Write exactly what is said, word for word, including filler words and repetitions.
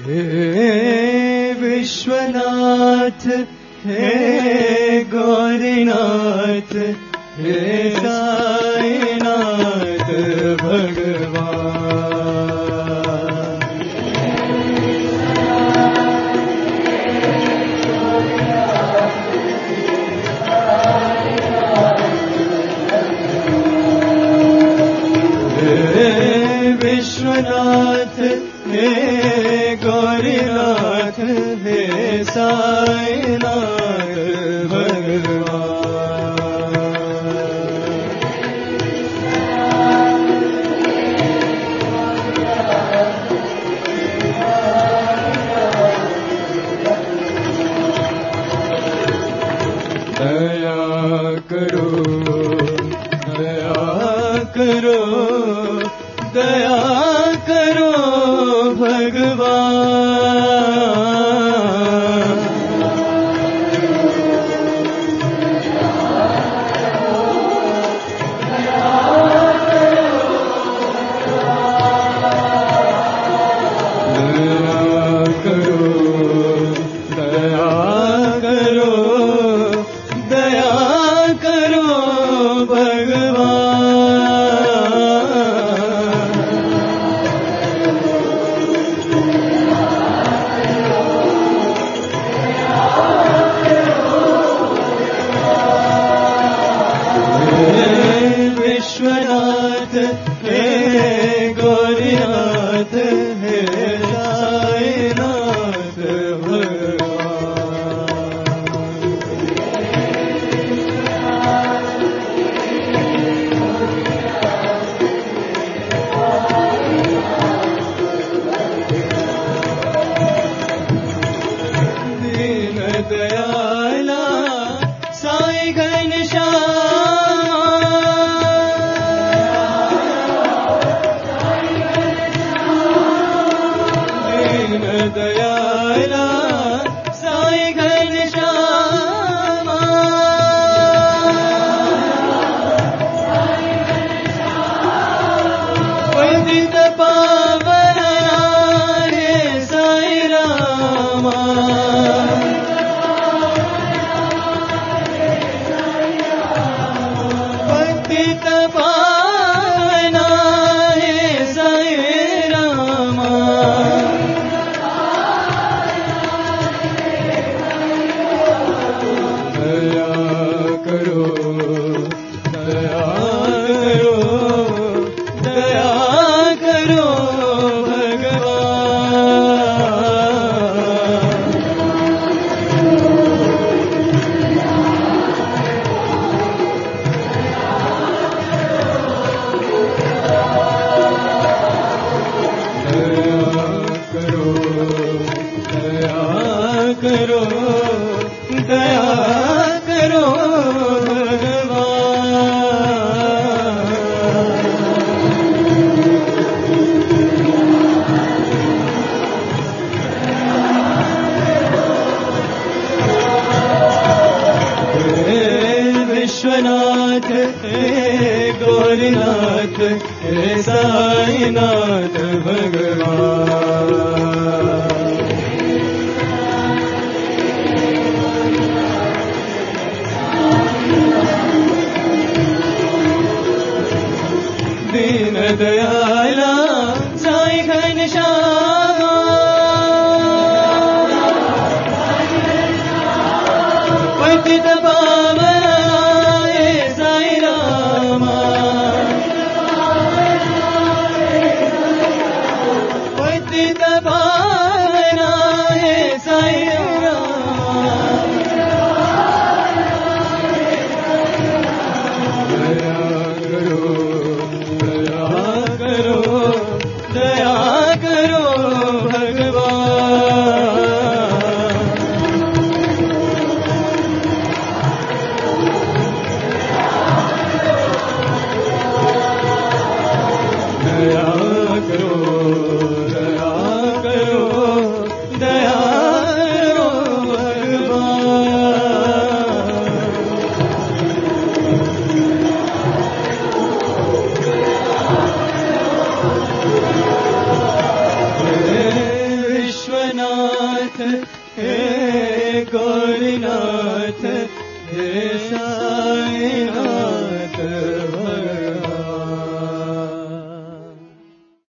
हे विश्वनाथ हे गौरीनाथ हे साईनाथ भगवान। विश्वनाथ हे गौरीनाथ हे साईनाथ भगवान। दया करो दया करो दया करो भगवान। दया करो दया करो दया करो भगवान। विश्वनाथ हे गौरीनाथ हे साईनाथ भगवान। दीन दयाला साई दयाला साई घनश्यामा पतित पावन हे साई रामा। पतित पावन हे साई रामा। दया करो दया करो दया करो भगवान। दया करो दया करो दया करो भगवान। हे विश्वनाथ हे गौरीनाथ हे साईनाथ भगवान। दीन दयाला साई घनश्यामा पतित पावन हे साई रामा। पतित पावन हे साई रामा। दया करो दया करो दया करो भगवान। दया करो दया करो गौरीनाथ हे गौरीनाथ हे साईं